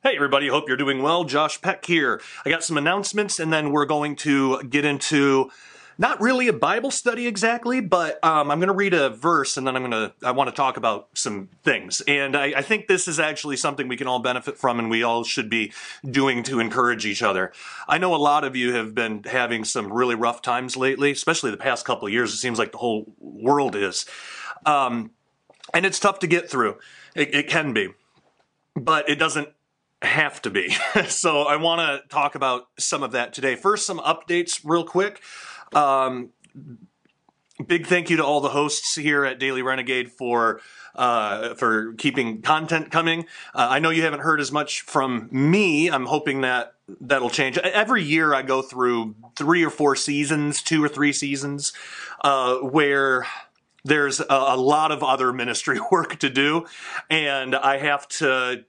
Hey everybody, hope you're doing well. Josh Peck here. I got some announcements and then we're going to get into not really a Bible study exactly, but I'm going to read a verse and then I want to talk about some things. And I think this is actually something we can all benefit from and we all should be doing to encourage each other. I know a lot of you have been having some really rough times lately, especially the past couple of years. It seems like the whole world is. And it's tough to get through. It can be, but it doesn't have to be. So I want to talk about some of that today. First, some updates real quick. Big thank you to all the hosts here at Daily Renegade for keeping content coming. I know you haven't heard as much from me. I'm hoping that'll change. Every year I go through 3 or 4 seasons, 2 or 3 seasons, where there's a lot of other ministry work to do, and I have to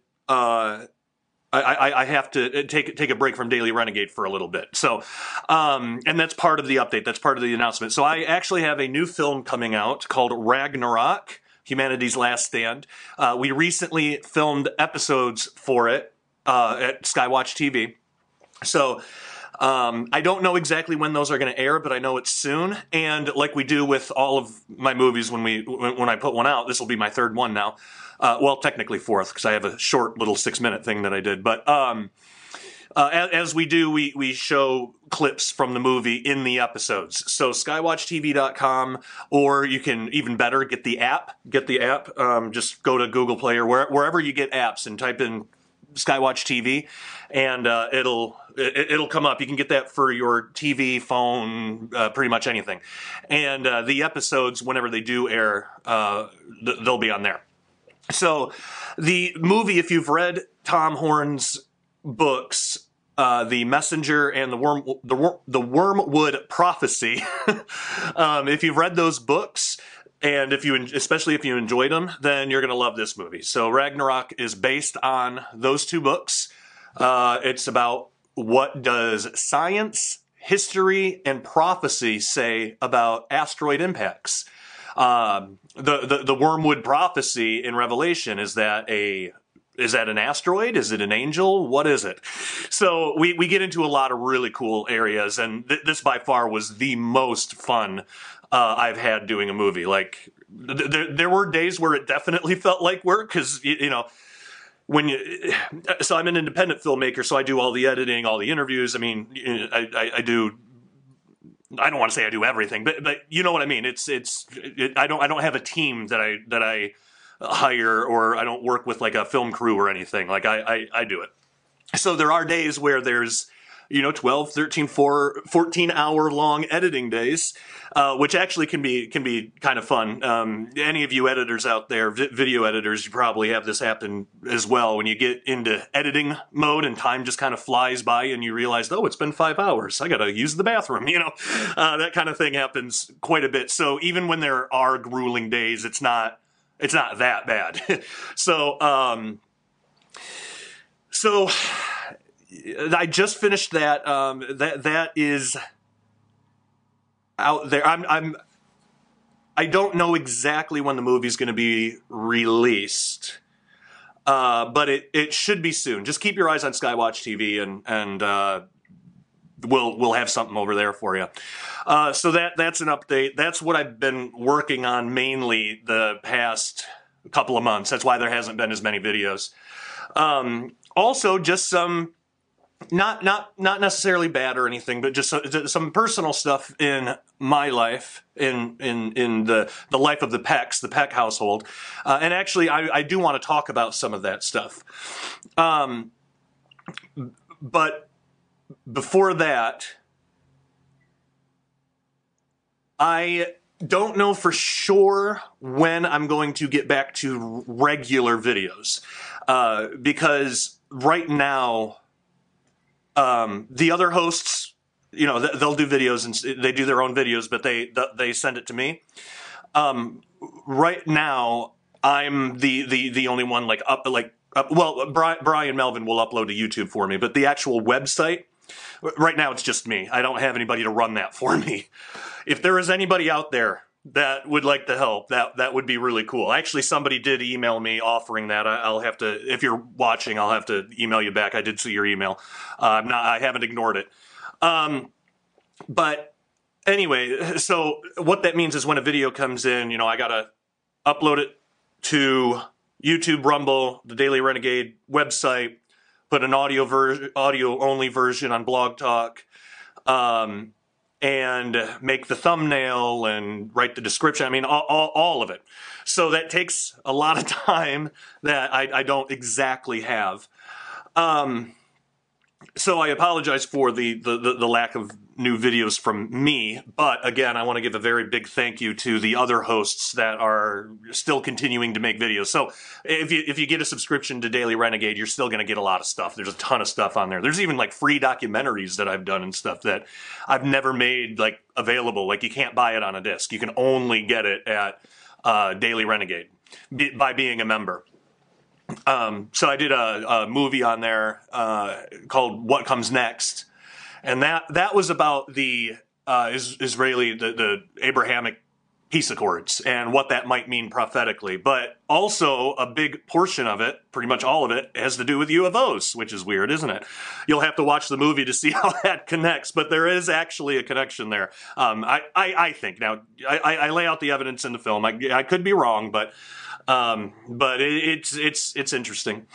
I have to take a break from Daily Renegade for a little bit. So, and that's part of the update. That's part of the announcement. So I actually have a new film coming out called Ragnarok, Humanity's Last Stand. We recently filmed episodes for it at Skywatch TV. So I don't know exactly when those are going to air, but I know it's soon. And like we do with all of my movies when I put one out, this will be my 3rd one now. Well, technically 4th, because I have a short little 6-minute thing that I did. But as we do, we show clips from the movie in the episodes. So skywatchtv.com, or you can, even better, get the app. Just go to Google Play or wherever you get apps and type in Skywatch TV, and it'll come up. You can get that for your TV, phone, pretty much anything. And the episodes, whenever they do air, they'll be on there. So the movie, if you've read Tom Horn's books, The Messenger and the Wormwood Prophecy, if you've read those books, and especially if you enjoyed them, then you're going to love this movie. So Ragnarok is based on those 2 books. It's about what does science, history, and prophecy say about asteroid impacts. The Wormwood Prophecy in Revelation, is that an asteroid? Is it an angel? What is it? So we get into a lot of really cool areas, and this by far was the most fun I've had doing a movie. Like there were days where it definitely felt like work, because so I'm an independent filmmaker, so I do all the editing, all the interviews. I mean, I do. I don't want to say I do everything, but you know what I mean. I don't have a team that I hire, or I don't work with like a film crew or anything. Like I do it. So there are days where there's 12, 13, 14 hour long editing days, which actually can be kind of fun. Any of you editors out there, video editors, you probably have this happen as well. When you get into editing mode and time just kind of flies by and you realize, oh, it's been 5 hours. I got to use the bathroom. That kind of thing happens quite a bit. So even when there are grueling days, it's not that bad. So I just finished that. That is out there. I don't know exactly when the movie's going to be released, but it should be soon. Just keep your eyes on Skywatch TV, and we'll have something over there for you. So that's an update. That's what I've been working on mainly the past couple of months. That's why there hasn't been as many videos. Also, just some. Not necessarily bad or anything, but just some personal stuff in my life, in the life of the Pecks, the Peck household, and actually I do want to talk about some of that stuff. But before that, I don't know for sure when I'm going to get back to regular videos, because right now. The other hosts, they'll do videos and they do their own videos, but they send it to me. Right now, I'm the only one well, Brian Melvin will upload to YouTube for me, but the actual website, right now it's just me. I don't have anybody to run that for me. If there is anybody out there that would like to help, that would be really cool. Actually, somebody did email me offering that. I'll have to, if you're watching, I'll have to email you back. I did see your email. I haven't ignored it. But anyway, so what that means is when a video comes in, you know, I gotta upload it to YouTube, Rumble, the Daily Renegade website, put an audio only version on Blog Talk, and make the thumbnail and write the description. I mean, all of it. So that takes a lot of time that I don't exactly have. So I apologize for the lack of new videos from me, but again, I want to give a very big thank you to the other hosts that are still continuing to make videos. So if you get a subscription to Daily Renegade, you're still going to get a lot of stuff. There's a ton of stuff on there. There's even like free documentaries that I've done and stuff that I've never made like available. Like you can't buy it on a disc. You can only get it at Daily Renegade by being a member. So I did a movie on there called What Comes Next, and that was about the Israeli, the Abrahamic peace accords and what that might mean prophetically. But also a big portion of it, pretty much all of it, has to do with UFOs, which is weird, isn't it? You'll have to watch the movie to see how that connects, but there is actually a connection there. I think. Now, I lay out the evidence in the film. I could be wrong, but it's interesting.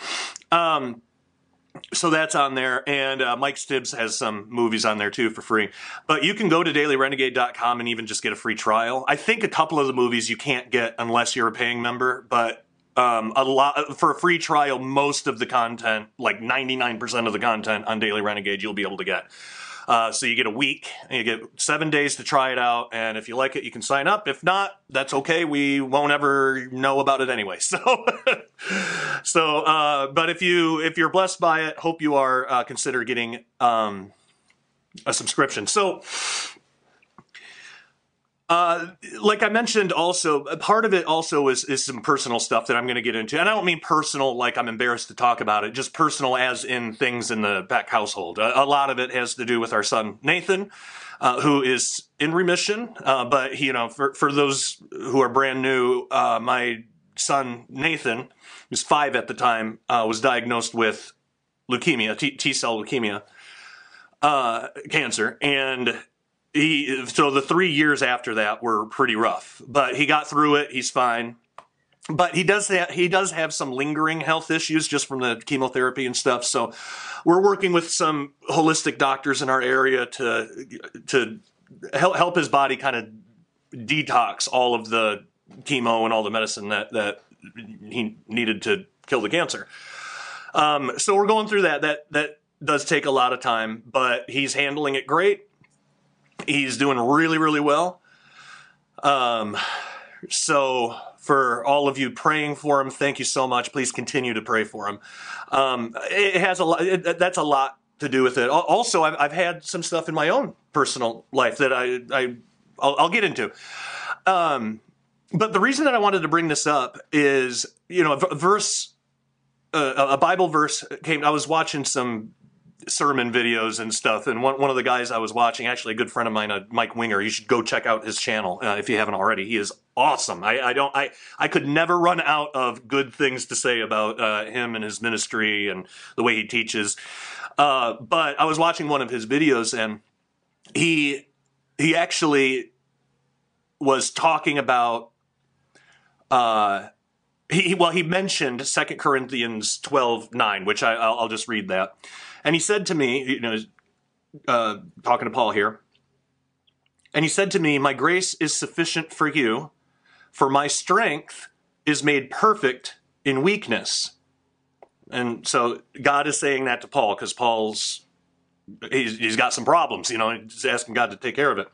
So that's on there, and Mike Stibbs has some movies on there too for free. But you can go to dailyrenegade.com and even just get a free trial. I think a couple of the movies you can't get unless you're a paying member, but a lot for a free trial, most of the content, like 99% of the content on Daily Renegade, you'll be able to get. So you get a week, and you get 7 days to try it out, and if you like it, you can sign up. If not, that's okay. We won't ever know about it anyway. But if you're blessed by it, hope you are consider getting a subscription. So, like I mentioned, also part of it also is some personal stuff that I'm going to get into, and I don't mean personal like I'm embarrassed to talk about it, just personal as in things in the Beck household. A lot of it has to do with our son Nathan, who is in remission. But you know, for those who are brand new, my son Nathan, who's 5 at the time, was diagnosed with leukemia, T-cell leukemia, cancer, and so the 3 years after that were pretty rough, but he got through it. He's fine. But he does have some lingering health issues just from the chemotherapy and stuff. So we're working with some holistic doctors in our area to help his body kind of detox all of the chemo and all the medicine that he needed to kill the cancer. So we're going through that. That does take a lot of time, but he's handling it great. He's doing really, really well. So for all of you praying for him, thank you so much. Please continue to pray for him. It has a lot. That's a lot to do with it. Also, I've had some stuff in my own personal life that I'll get into. But the reason that I wanted to bring this up is, you know, a Bible verse came. I was watching some sermon videos and stuff, and one of the guys I was watching, actually a good friend of mine, Mike Winger, you should go check out his channel if you haven't already. He is awesome. I could never run out of good things to say about him and his ministry and the way he teaches. But I was watching one of his videos, and he actually was talking about he mentioned 2 Corinthians 12:9, which I'll just read that. And he said to me, you know, talking to Paul here, and he said to me, "My grace is sufficient for you, for my strength is made perfect in weakness." And so God is saying that to Paul because he's got some problems, you know, he's asking God to take care of it.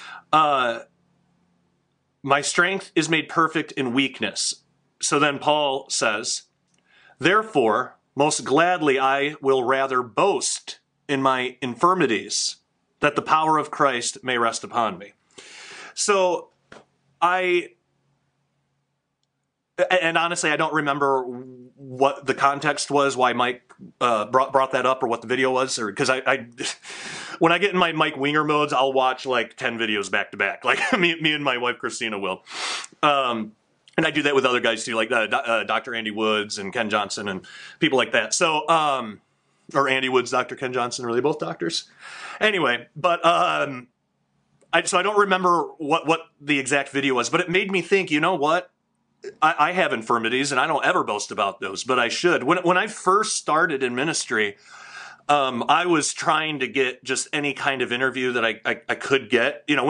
My strength is made perfect in weakness. So then Paul says, "Therefore, most gladly I will rather boast in my infirmities, that the power of Christ may rest upon me." So and honestly, I don't remember what the context was, why Mike brought that up, or what the video was, or because when I get in my Mike Winger modes, I'll watch like 10 videos back to back. Like me and my wife Christina will. And I do that with other guys too, like Dr. Andy Woods and Ken Johnson and people like that. So, or Andy Woods, Dr. Ken Johnson, are they both doctors? Anyway, but so I don't remember what the exact video was, but it made me think, you know what? I have infirmities, and I don't ever boast about those, but I should. When I first started in ministry, I was trying to get just any kind of interview that I could get. You know,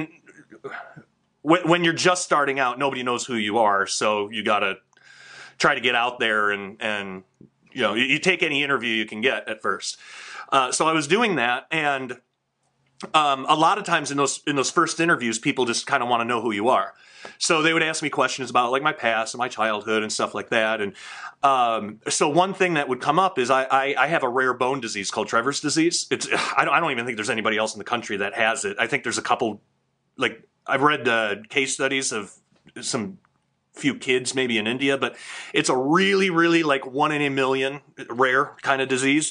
when you're just starting out, nobody knows who you are, so you got to try to get out there and you know, you take any interview you can get at first. So I was doing that, and a lot of times in those first interviews, people just kind of want to know who you are. So they would ask me questions about like my past and my childhood and stuff like that. And so one thing that would come up is I have a rare bone disease called Trevor's disease. I don't even think there's anybody else in the country that has it. I think there's a couple, like I've read case studies of some few kids maybe in India, but it's a really, really like 1 in a million rare kind of disease.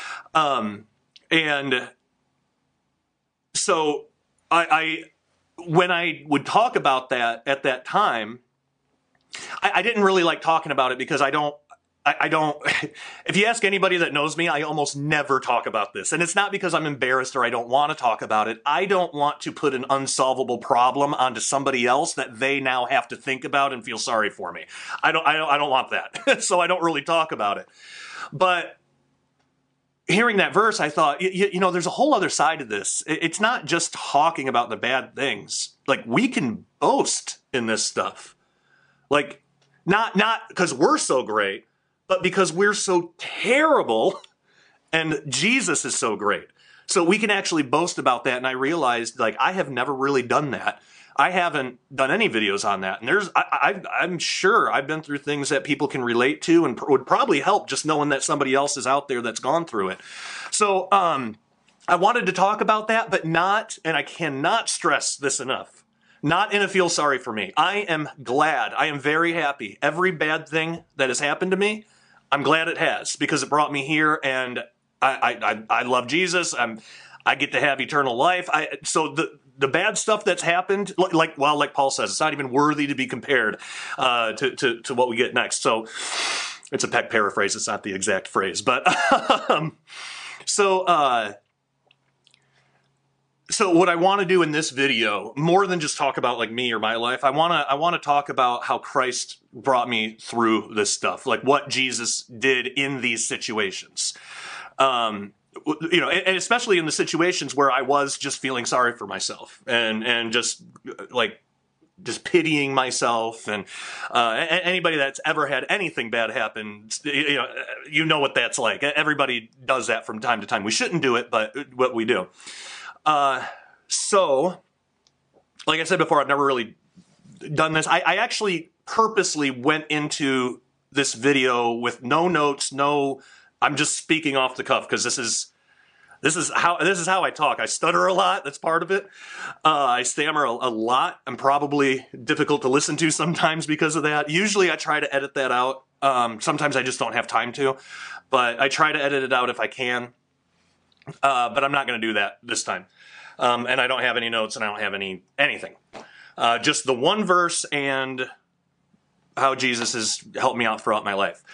And so when I would talk about that at that time, I didn't really like talking about it because I don't, if you ask anybody that knows me, I almost never talk about this. And it's not because I'm embarrassed or I don't want to talk about it. I don't want to put an unsolvable problem onto somebody else that they now have to think about and feel sorry for me. I don't want that. So I don't really talk about it. But hearing that verse, I thought, you know, there's a whole other side to this. It's not just talking about the bad things. Like, we can boast in this stuff. Like, not because we're so great, but because we're so terrible and Jesus is so great. So we can actually boast about that. And I realized, like, I have never really done that. I haven't done any videos on that. And I'm sure I've been through things that people can relate to and would probably help just knowing that somebody else is out there that's gone through it. So I wanted to talk about that, but not, and I cannot stress this enough, not in a feel sorry for me. I am glad. I am very happy. Every bad thing that has happened to me, I'm glad it has, because it brought me here, and I love Jesus. I get to have eternal life. So the bad stuff that's happened, like Paul says, it's not even worthy to be compared to what we get next. So it's a Peck paraphrase. It's not the exact phrase, but so what I want to do in this video, more than just talk about like me or my life, I want to talk about how Christ brought me through this stuff, like what Jesus did in these situations. You know, and especially in the situations where I was just feeling sorry for myself and just pitying myself, and anybody that's ever had anything bad happen, you know what that's like. Everybody does that from time to time. We shouldn't do it, but what we do. So, like I said before, I've never really done this. I actually purposely went into this video with no notes, I'm just speaking off the cuff because this is how I talk. I stutter a lot. That's part of it. I stammer a lot. I'm probably difficult to listen to sometimes because of that. Usually I try to edit that out. Sometimes I just don't have time to, but I try to edit it out if I can. But I'm not going to do that this time. And I don't have any notes, and I don't have anything. Just the one verse and how Jesus has helped me out throughout my life.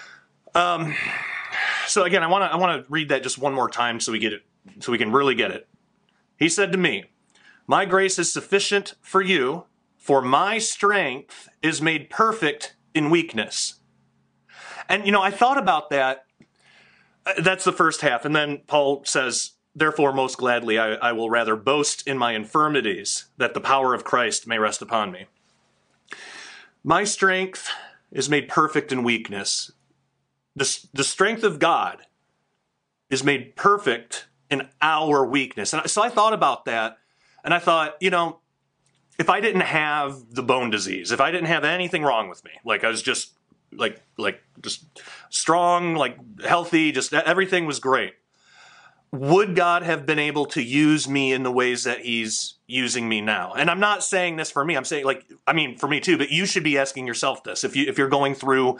So again, I want to read that just one more time so we get it, so we can really get it. He said to me, "My grace is sufficient for you, for my strength is made perfect in weakness." And you know, I thought about that. That's the first half, and then Paul says, "Therefore, most gladly, I will rather boast in my infirmities, that the power of Christ may rest upon me." My strength is made perfect in weakness. The strength of God is made perfect in our weakness. And so I thought about that, and I thought, you know, if I didn't have the bone disease, if I didn't have anything wrong with me, like I was just just strong, like healthy, just everything was great, would God have been able to use me in the ways that he's using me now? And I'm not saying this for me. I'm saying, for me too, but you should be asking yourself this. If you're going through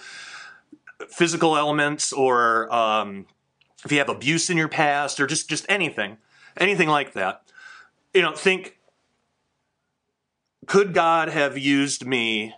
physical elements, or if you have abuse in your past, or just anything, anything like that. Think, could God have used me,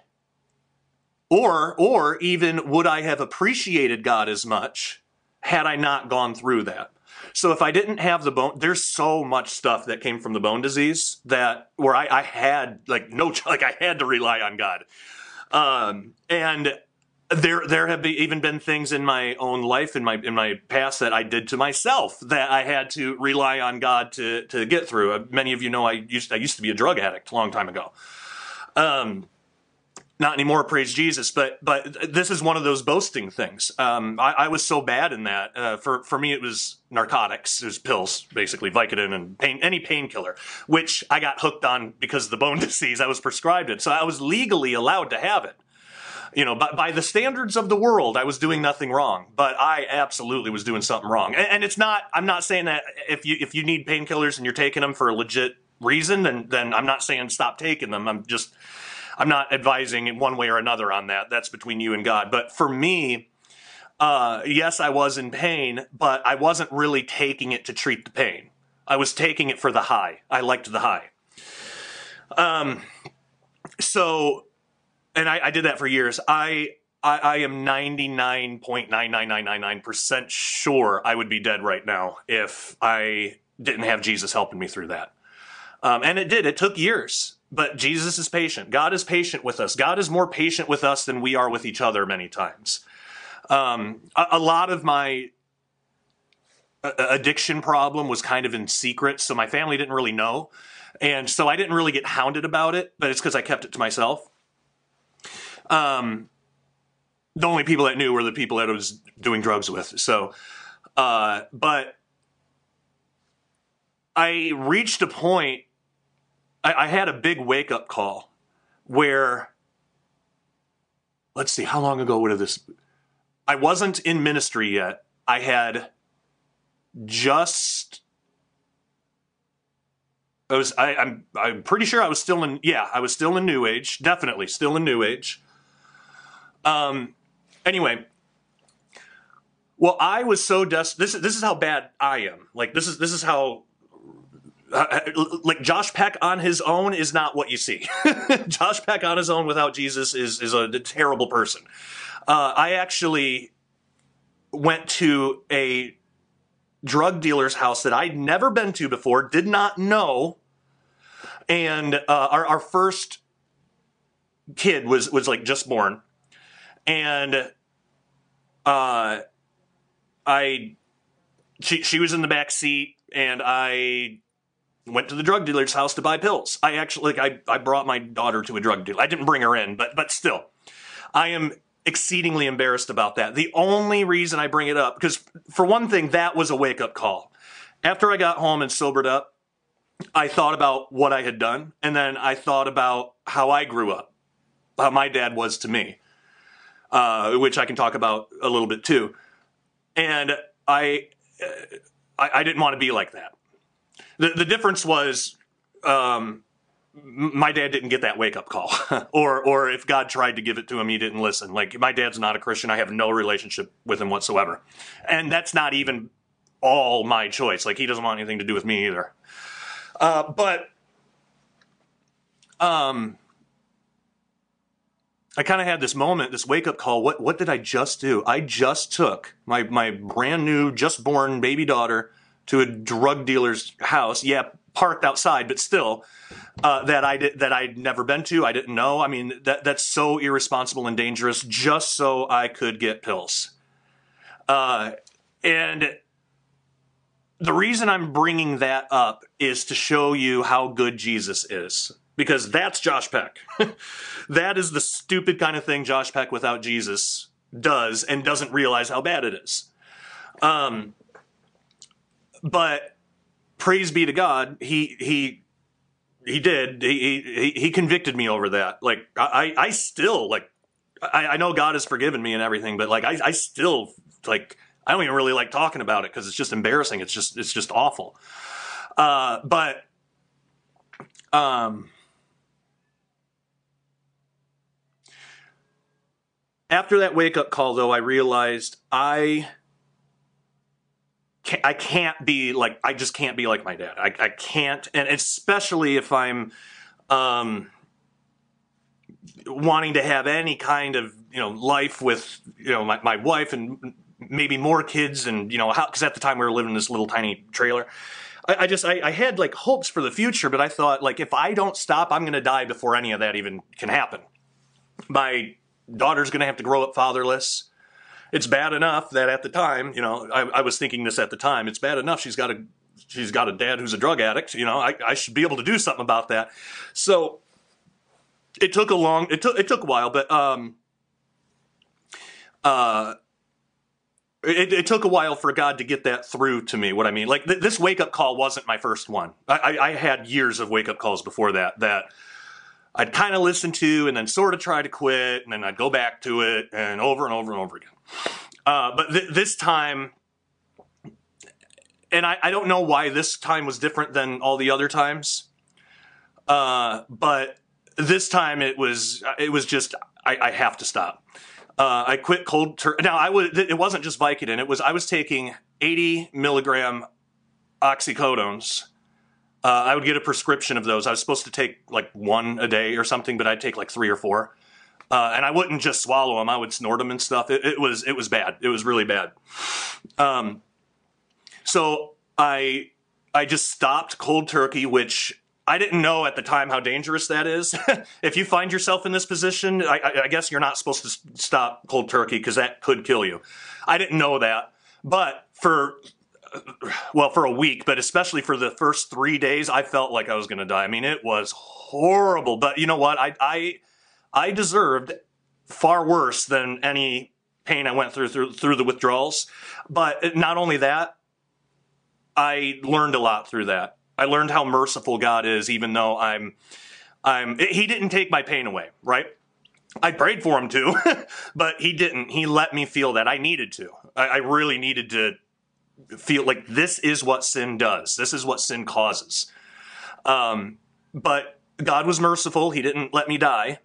or even would I have appreciated God as much had I not gone through that? So if I didn't have the bone, there's so much stuff that came from the bone disease that where I had I had to rely on God. And there have even been things in my own life, in my past, that I did to myself that I had to rely on God to get through. Many of you know I used to be a drug addict a long time ago. Not anymore, praise Jesus. But this is one of those boasting things. I was so bad in that. For me, it was narcotics. It was pills, basically, Vicodin and any painkiller, which I got hooked on because of the bone disease. I was prescribed it, so I was legally allowed to have it. By the standards of the world, I was doing nothing wrong, but I absolutely was doing something wrong. And it's not, I'm not saying that if you need painkillers and you're taking them for a legit reason, then I'm not saying stop taking them. I'm not advising in one way or another on that. That's between you and God. But for me, yes, I was in pain, but I wasn't really taking it to treat the pain. I was taking it for the high. I liked the high. And I did that for years. I am 99.99999% sure I would be dead right now if I didn't have Jesus helping me through that. And it did. It took years. But Jesus is patient. God is patient with us. God is more patient with us than we are with each other many times. A lot of my addiction problem was kind of in secret, so my family didn't really know. And so I didn't really get hounded about it, but it's because I kept it to myself. The only people that knew were the people that I was doing drugs with. So, but I reached a point, I had a big wake-up call where, let's see, how long ago would have this, I wasn't in ministry yet. I had just, I'm pretty sure I was still in, I was still in New Age, definitely still in New Age. Anyway, well, I was so desperate. This is how bad I am. Like, this is how, like, Josh Peck on his own is not what you see. Josh Peck on his own without Jesus is a terrible person. I actually went to a drug dealer's house that I'd never been to before, did not know. And, our first kid was like just born. And, she was in the back seat, and I went to the drug dealer's house to buy pills. I brought my daughter to a drug dealer. I didn't bring her in, but still, I am exceedingly embarrassed about that. The only reason I bring it up, because for one thing, that was a wake-up call. After I got home and sobered up, I thought about what I had done, and then I thought about how I grew up, how my dad was to me, which I can talk about a little bit too. And I didn't want to be like that. The difference was, my dad didn't get that wake-up call. or if God tried to give it to him, he didn't listen. Like, my dad's not a Christian. I have no relationship with him whatsoever. And that's not even all my choice. Like, he doesn't want anything to do with me either. I kind of had this moment, this wake-up call. What did I just do? I just took my brand new, just born baby daughter to a drug dealer's house. Yeah, parked outside, but still, that I'd never been to. I didn't know. I mean, that's so irresponsible and dangerous, just so I could get pills. And the reason I'm bringing that up is to show you how good Jesus is. Because that's Josh Peck. That is the stupid kind of thing Josh Peck without Jesus does and doesn't realize how bad it is. But praise be to God, he did. He convicted me over that. Like, I still, like, I know God has forgiven me and everything, but like, I still, like, I don't even really like talking about it because it's just embarrassing. It's just awful. After that wake-up call, though, I realized I I can't be like, I just can't be like my dad. I can't. And especially if I'm, wanting to have any kind of, life with, my wife and maybe more kids and, because at the time we were living in this little tiny trailer. I had like hopes for the future, but I thought like, if I don't stop, I'm going to die before any of that even can happen. My daughter's going to have to grow up fatherless. It's bad enough that at the time, I was thinking this at the time, it's bad enough she's got a dad who's a drug addict. I should be able to do something about that. So it took a while, but it took a while for God to get that through to me. What I mean, like this wake up call wasn't my first one. I had years of wake up calls before that I'd kind of listen to and then sort of try to quit, and then I'd go back to it and over and over and over again. But this time, and I don't know why this time was different than all the other times, but this time it was just, I have to stop. I quit cold turkey. Now it wasn't just Vicodin. I was taking 80 milligram oxycodones. I would get a prescription of those. I was supposed to take like one a day or something, but I'd take like 3 or 4. And I wouldn't just swallow them. I would snort them and stuff. It was bad. It was really bad. So I just stopped cold turkey, which I didn't know at the time how dangerous that is. If you find yourself in this position, I guess you're not supposed to stop cold turkey because that could kill you. I didn't know that. But for a week, but especially for the first 3 days, I felt like I was going to die. I mean, it was horrible. But you know what? I deserved far worse than any pain I went through the withdrawals. But not only that, I learned a lot through that. I learned how merciful God is, even though He didn't take my pain away, right? I prayed for Him to, but He didn't. He let me feel that I needed to. I really needed to feel like this is what sin does. This is what sin causes. But God was merciful. He didn't let me die.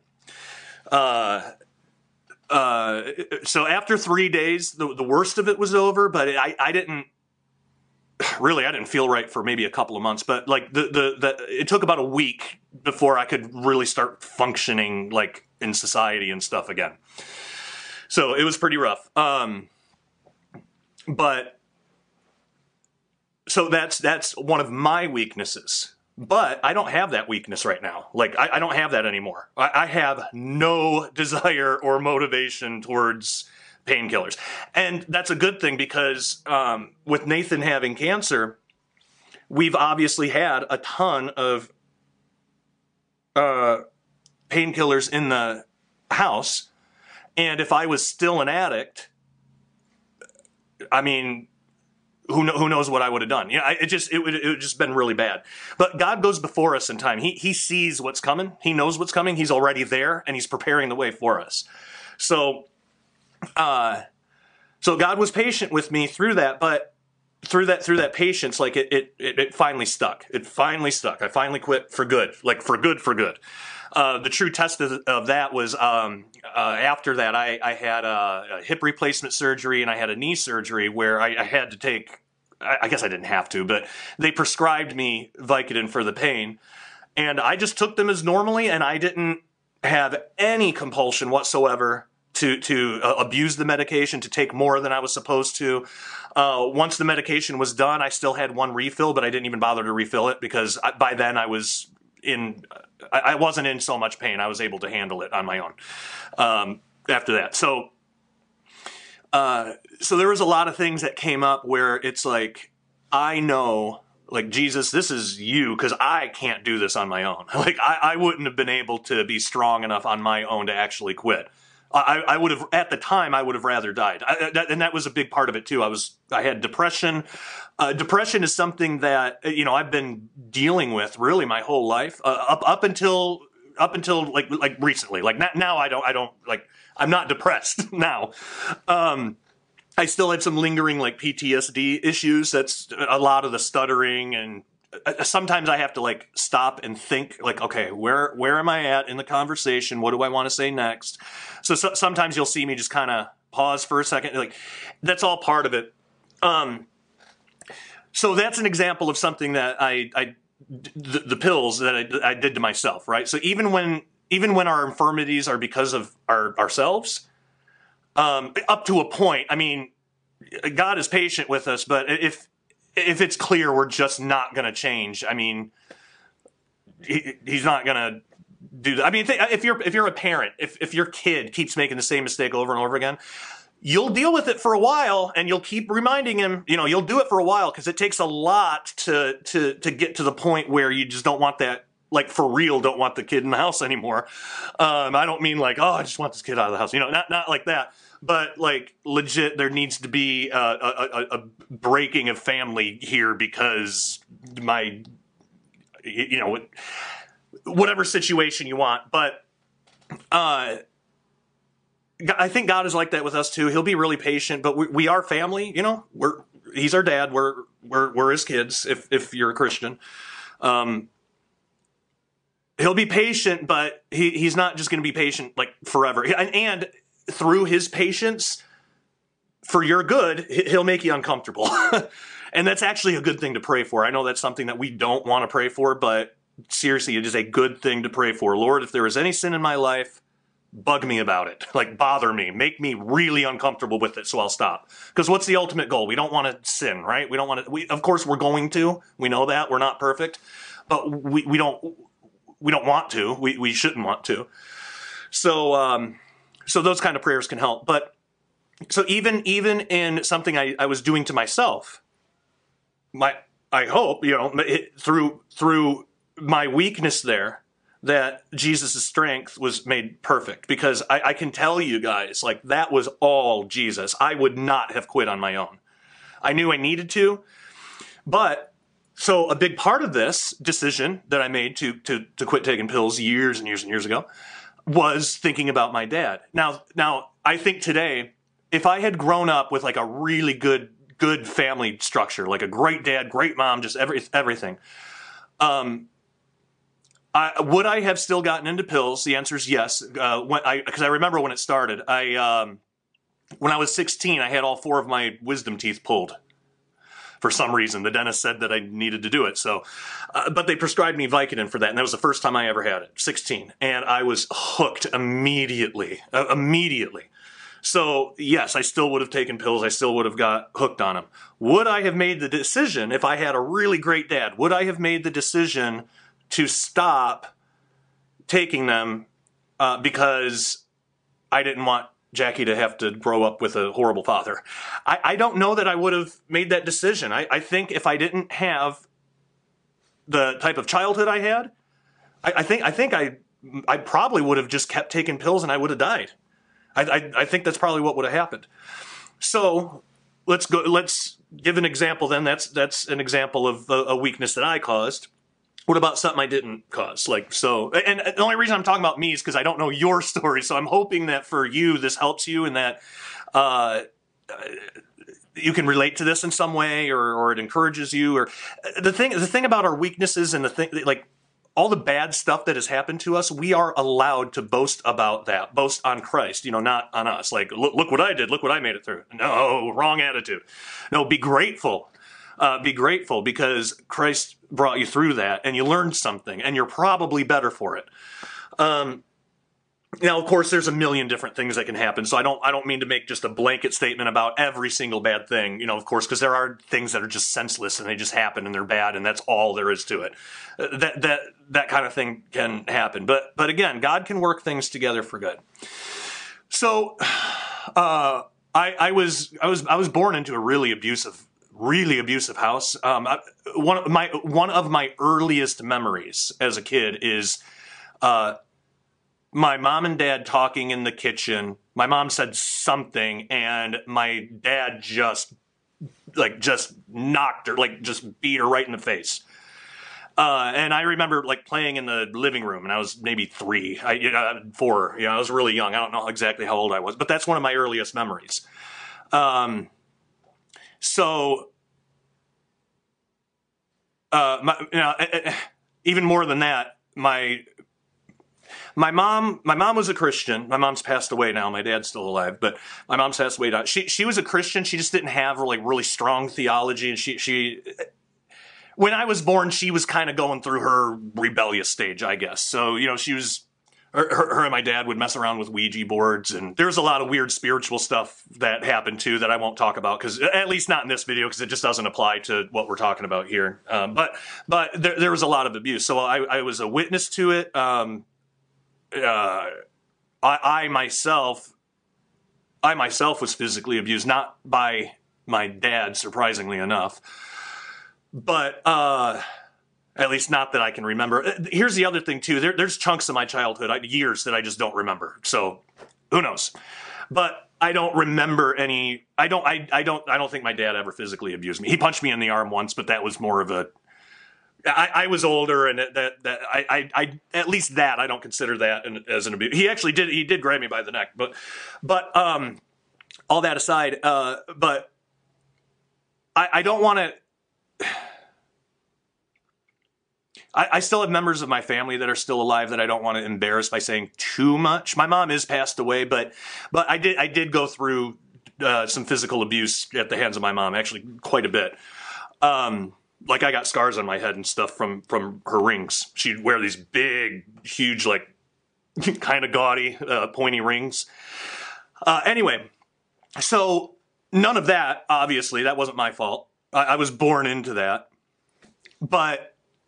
So after 3 days, the worst of it was over, but I didn't feel right for maybe a couple of months, but like it took about a week before I could really start functioning like in society and stuff again. So it was pretty rough. But so that's one of my weaknesses, but I don't have that weakness right now. Like I don't have that anymore. I have no desire or motivation towards painkillers. And that's a good thing because with Nathan having cancer, we've obviously had a ton of painkillers in the house. And if I was still an addict, I mean, who knows what I would have done? It would just been really bad. But God goes before us in time. He sees what's coming. He knows what's coming. He's already there, and He's preparing the way for us. So God was patient with me through that, but through that patience, like it finally stuck. It finally stuck. I finally quit for good, like for good. The true test of that was after that, I had a hip replacement surgery and I had a knee surgery where I had to take, I guess I didn't have to, but they prescribed me Vicodin for the pain. And I just took them as normally, and I didn't have any compulsion whatsoever to abuse the medication, to take more than I was supposed to. Once the medication was done, I still had one refill, but I didn't even bother to refill it because by then I wasn't in so much pain. I was able to handle it on my own after that. So there was a lot of things that came up where it's like, I know, like, Jesus, this is you, because I can't do this on my own. Like, I wouldn't have been able to be strong enough on my own to actually quit. I would have, at the time, I would have rather died. And that was a big part of it, too. I had depression. Depression is something that, I've been dealing with really my whole life, up until like recently. Like now I don't like, I'm not depressed now. I still have some lingering like PTSD issues. That's a lot of the stuttering, and sometimes I have to like stop and think like, okay, where am I at in the conversation? What do I want to say next? So sometimes you'll see me just kind of pause for a second. Like, that's all part of it. So that's an example of something that the pills that I did to myself, right? So even when our infirmities are because of ourselves, up to a point, I mean, God is patient with us, but if it's clear we're just not going to change, I mean, he's not going to do that. I mean, if you're a parent, if your kid keeps making the same mistake over and over again, you'll deal with it for a while, and you'll keep reminding him. You know, you'll do it for a while because it takes a lot to get to the point where you just don't want that. Like, for real, don't want the kid in the house anymore. I don't mean like, oh, I just want this kid out of the house. You know, not like that. But like legit, there needs to be a breaking of family here because whatever situation you want. But I think God is like that with us too. He'll be really patient, but we are family. You know, he's our dad. We're his kids. If you're a Christian. He'll be patient, but he's not just going to be patient like forever. And through his patience, for your good, he'll make you uncomfortable. And that's actually a good thing to pray for. I know that's something that we don't want to pray for, but seriously, it is a good thing to pray for. Lord, if there is any sin in my life, bug me about it. Like, bother me. Make me really uncomfortable with it so I'll stop. Because what's the ultimate goal? We don't want to sin, right? We don't want to. Of course, we're going to. We know that. We're not perfect. But we don't want to. We shouldn't want to. So those kind of prayers can help. But so even in something I was doing to myself, I hope, through my weakness there, that Jesus' strength was made perfect. Because I can tell you guys, like, that was all Jesus. I would not have quit on my own. I knew I needed to. But so a big part of this decision that I made to quit taking pills years and years and years ago was thinking about my dad. Now I think today, if I had grown up with like a really good family structure, like a great dad, great mom, just everything, would I have still gotten into pills? The answer is yes. Because I remember when it started. When I was 16, I had all 4 of my wisdom teeth pulled. For some reason, the dentist said that I needed to do it. So, but they prescribed me Vicodin for that, and that was the first time I ever had it. 16, and I was hooked immediately. So yes, I still would have taken pills. I still would have got hooked on them. Would I have made the decision if I had a really great dad? Would I have made the decision to stop taking them because I didn't want Jackie to have to grow up with a horrible father? I don't know that I would have made that decision. I think if I didn't have the type of childhood I had, I think I probably would have just kept taking pills and I would have died. I think that's probably what would have happened. So let's give an example then. That's an example of a weakness that I caused. What about something I didn't cause? And the only reason I'm talking about me is because I don't know your story. So I'm hoping that for you, this helps you and that you can relate to this in some way, or it encourages you. Or the thing about our weaknesses and all the bad stuff that has happened to us, we are allowed to boast about that. Boast on Christ, not on us. Like, look what I did. Look what I made it through. No, wrong attitude. No, be grateful. Be grateful because Christ brought you through that and you learned something and you're probably better for it. Now, of course, there's a million different things that can happen. So I don't mean to make just a blanket statement about every single bad thing, of course, because there are things that are just senseless and they just happen and they're bad and that's all there is to it. That kind of thing can happen. But again, God can work things together for good. So I was born into a really abusive house. One of my earliest memories as a kid is my mom and dad talking in the kitchen. My mom said something, and my dad just knocked her, just beat her right in the face. And I remember playing in the living room, and I was maybe 3, 4. I was really young. I don't know exactly how old I was, but that's one of my earliest memories. Even more than that, my mom was a Christian. My mom's passed away now. My dad's still alive, but my mom's passed away now. She was a Christian. She just didn't have like really strong theology, and she when I was born, she was kind of going through her rebellious stage, I guess. So, she was, her and my dad would mess around with Ouija boards, and there was a lot of weird spiritual stuff that happened too that I won't talk about, because at least not in this video, because it just doesn't apply to what we're talking about here. But there was a lot of abuse. So I was a witness to it. I myself was physically abused, not by my dad, surprisingly enough. But at least not that I can remember. Here's the other thing too. There's chunks of my childhood, years that I just don't remember. So who knows? But I don't remember any. I don't think my dad ever physically abused me. He punched me in the arm once, but that was more of a. I was older, and I at least that I don't consider that as an abuse. He actually did. He did grab me by the neck, but all that aside, but I don't want to. I still have members of my family that are still alive that I don't want to embarrass by saying too much. My mom is passed away, but I did go through some physical abuse at the hands of my mom, actually quite a bit. Like I got scars on my head and stuff from her rings. She'd wear these big, huge, like kind of gaudy, pointy rings. Anyway, so none of that, obviously, that wasn't my fault. I was born into that. But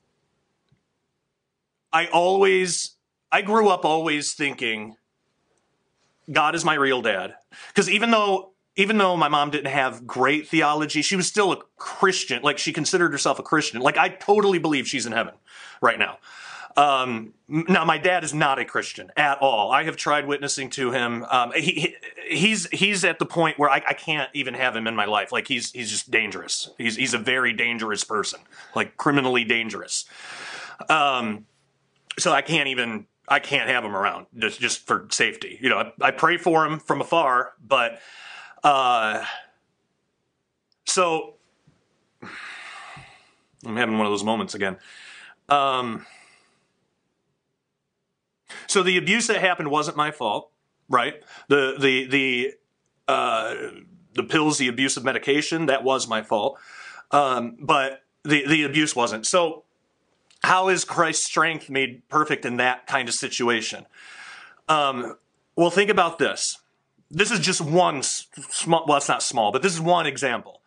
I grew up always thinking God is my real dad. Because even though my mom didn't have great theology, she was still a Christian. Like, she considered herself a Christian. Like, I totally believe she's in heaven right now. Now, my dad is not a Christian at all. I have tried witnessing to him. He's at the point where I can't even have him in my life. Like, he's just dangerous. He's a very dangerous person, like criminally dangerous. So I can't have him around just for safety. I pray for him from afar, but so I'm having one of those moments again. So the abuse that happened wasn't my fault, right? The pills, the abuse of medication, that was my fault. But the abuse wasn't. So how is Christ's strength made perfect in that kind of situation? Well, think about this. This is just one small, well, it's not small, but this is one example.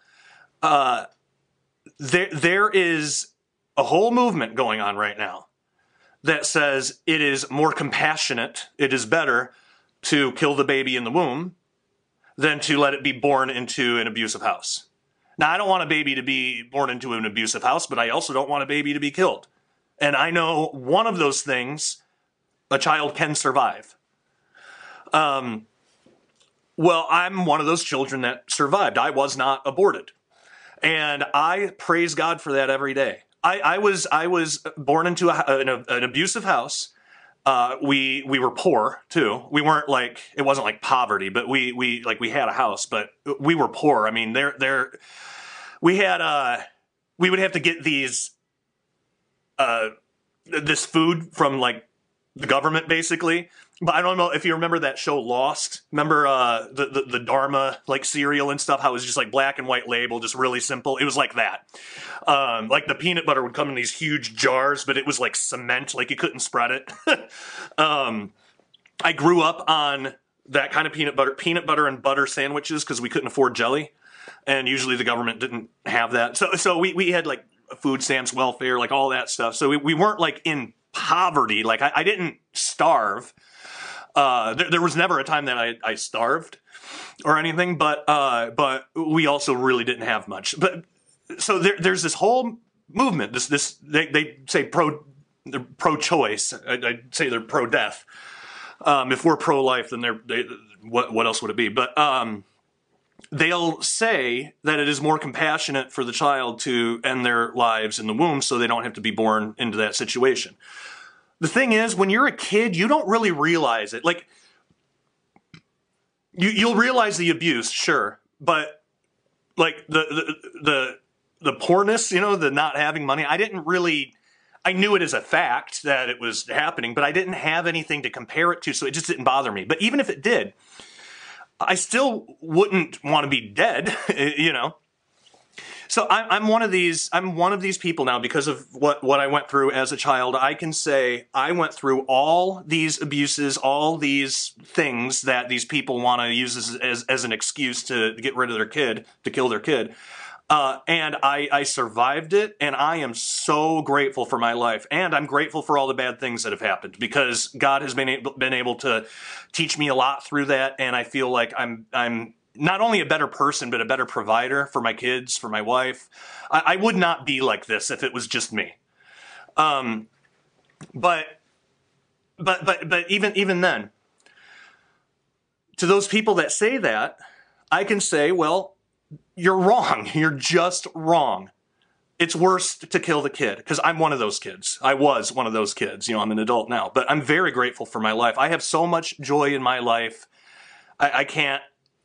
There is a whole movement going on right now that says it is more compassionate, it is better to kill the baby in the womb than to let it be born into an abusive house. Now, I don't want a baby to be born into an abusive house, but I also don't want a baby to be killed. And I know one of those things a child can survive. Well, I'm one of those children that survived. I was not aborted. And I praise God for that every day. I was born into an abusive house. We were poor too. We weren't like, it wasn't like poverty, but we had a house, but we were poor. I mean, we would have to get this food from like the government basically. But I don't know if you remember that show Lost. Remember the Dharma like cereal and stuff, how it was just like black and white label, just really simple. It was like that. Like the peanut butter would come in these huge jars, but it was like cement, like you couldn't spread it. I grew up on that kind of peanut butter and butter sandwiches because we couldn't afford jelly. And usually the government didn't have that. So we had like food stamps, welfare, like all that stuff. So we weren't like in poverty. Like I didn't starve. There was never a time that I starved or anything, but we also really didn't have much. But so there's this whole movement. They say they're pro-choice. I'd say they're pro-death. If we're pro-life, then what else would it be? But they'll say that it is more compassionate for the child to end their lives in the womb, so they don't have to be born into that situation. The thing is, when you're a kid, you don't really realize it. Like, you'll realize the abuse, sure, but like the poorness, the not having money, I I knew it as a fact that it was happening, but I didn't have anything to compare it to, so it just didn't bother me. But even if it did, I still wouldn't want to be dead, you know. So I'm one of these. I'm one of these people now because of what I went through as a child. I can say I went through all these abuses, all these things that these people want to use as an excuse to get rid of their kid, to kill their kid. And I survived it, and I am so grateful for my life, and I'm grateful for all the bad things that have happened because God has been able to teach me a lot through that, and I feel like I'm not only a better person, but a better provider for my kids, for my wife. I would not be like this if it was just me. But even then, to those people that say that, I can say, well, you're wrong. You're just wrong. It's worse to kill the kid because I'm one of those kids. I was one of those kids. You know, I'm an adult now, but I'm very grateful for my life. I have so much joy in my life. I can't.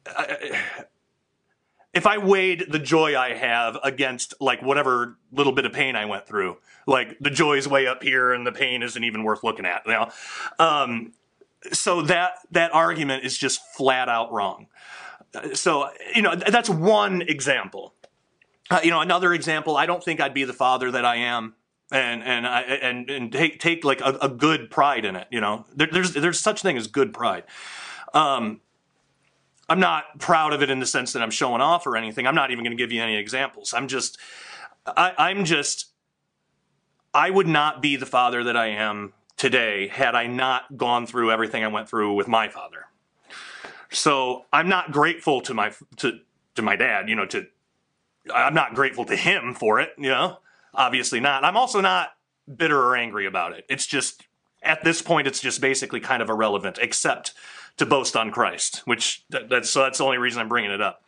If I weighed the joy I have against like whatever little bit of pain I went through, like the joy's way up here and the pain isn't even worth looking at. You know, so that argument is just flat out wrong. So, you know, that's one example. You know, another example, I don't think I'd be the father that I am and take like a good pride in it. You know, there's such thing as good pride. I'm not proud of it in the sense that I'm showing off or anything. I'm not even going to give you any examples. I would not be the father that I am today had I not gone through everything I went through with my father. So I'm not grateful to my dad, you know, I'm not grateful to him for it, you know, obviously not. I'm also not bitter or angry about it. It's just, at this point, it's just basically kind of irrelevant, except to boast on Christ, which that's the only reason I'm bringing it up.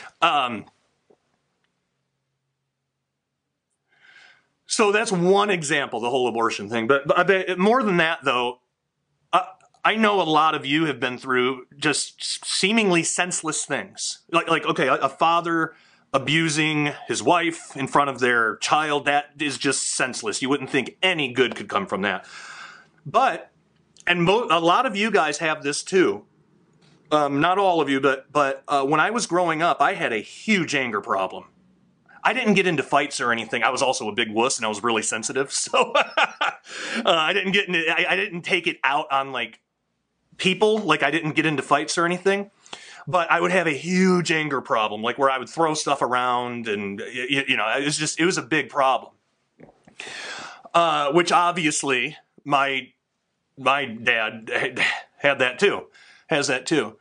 So that's one example, the whole abortion thing. But more than that, though, I know a lot of you have been through just seemingly senseless things. Like okay, a father abusing his wife in front of their child, that is just senseless. You wouldn't think any good could come from that. But, and a lot of you guys have this too. Not all of you, but when I was growing up, I had a huge anger problem. I didn't get into fights or anything. I was also a big wuss and I was really sensitive. So I didn't take it out on like people. Like I didn't get into fights or anything, but I would have a huge anger problem, like where I would throw stuff around and, you know, it was a big problem. Which obviously my dad has that too.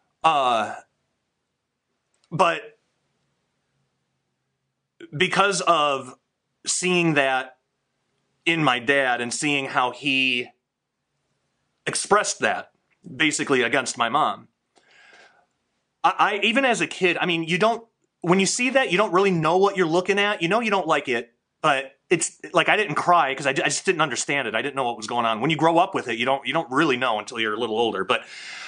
But because of seeing that in my dad and seeing how he expressed that basically against my mom, I even as a kid, I mean, when you see that, you don't really know what you're looking at. You know, you don't like it, but it's like, I didn't cry because I just didn't understand it. I didn't know what was going on. When you grow up with it, you don't really know until you're a little older. But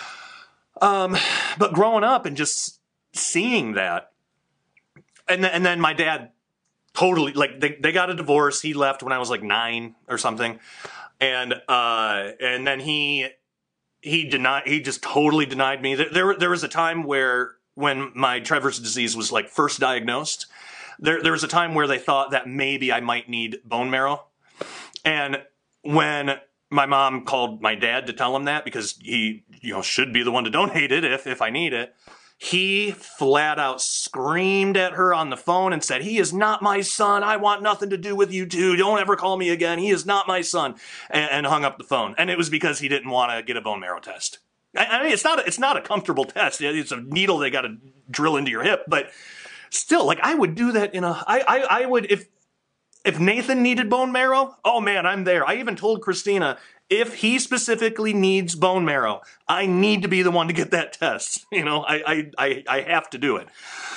growing up and just seeing that, and then my dad totally, like, they got a divorce. He left when I was like 9 or something, and then he just totally denied me. There was a time when my Trevor's disease was like first diagnosed, there was a time where they thought that maybe I might need bone marrow. And when my mom called my dad to tell him that, because he, you know, should be the one to donate it if I need it, he flat out screamed at her on the phone and said, "He is not my son. I want nothing to do with you two. Don't ever call me again. He is not my son," and hung up the phone. And it was because he didn't want to get a bone marrow test. I mean, it's not a comfortable test. It's a needle they got to drill into your hip, but still, like, I would do that I would, if Nathan needed bone marrow, oh man, I'm there. I even told Christina, if he specifically needs bone marrow, I need to be the one to get that test. You know, I have to do it.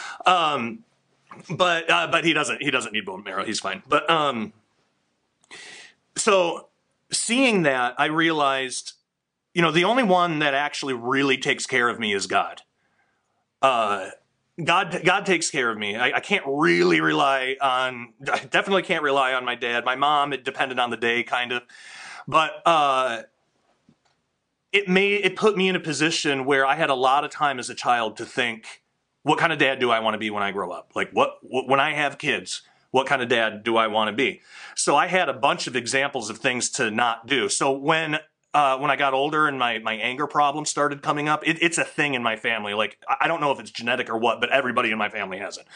But he doesn't need bone marrow. He's fine. But, so seeing that, I realized, you know, the only one that actually really takes care of me is God. God takes care of me. I can't really rely on, I definitely can't rely on my dad. My mom, it depended on the day, kind of. But it put me in a position where I had a lot of time as a child to think, what kind of dad do I want to be when I grow up? Like, when I have kids, what kind of dad do I want to be? So I had a bunch of examples of things to not do. So when I got older and my anger problem started coming up, it's a thing in my family. Like, I don't know if it's genetic or what, but everybody in my family has it.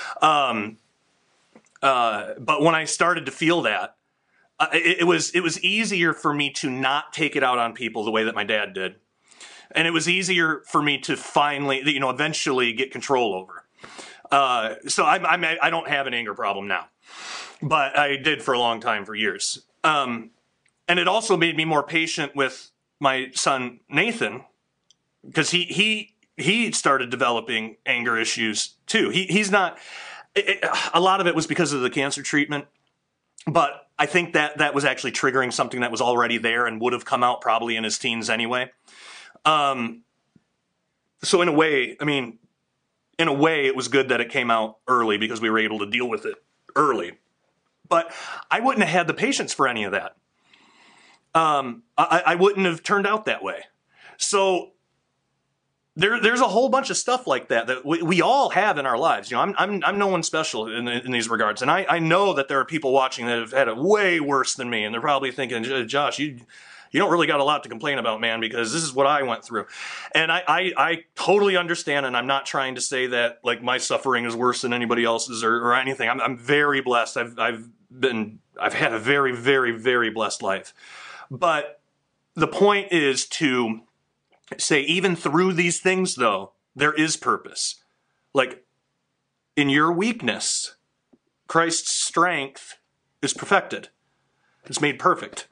But when I started to feel that, it was easier for me to not take it out on people the way that my dad did. And it was easier for me to finally, eventually get control over. So I don't have an anger problem now, but I did for a long time, for years. And it also made me more patient with my son, Nathan, because he started developing anger issues too. He's not, a lot of it was because of the cancer treatment, but I think that was actually triggering something that was already there and would have come out probably in his teens anyway. So in a way, it was good that it came out early because we were able to deal with it early. But I wouldn't have had the patience for any of that. I wouldn't have turned out that way. So there's a whole bunch of stuff like that we all have in our lives. I'm no one special in these regards, and I know that there are people watching that have had it way worse than me, and they're probably thinking, Josh, you don't really got a lot to complain about, man, because this is what I went through. And I totally understand, and I'm not trying to say that like my suffering is worse than anybody else's or anything. I'm very blessed. I've had a very, very, very blessed life. But the point is to say, even through these things, though, there is purpose. Like, in your weakness, Christ's strength is perfected. It's made perfect.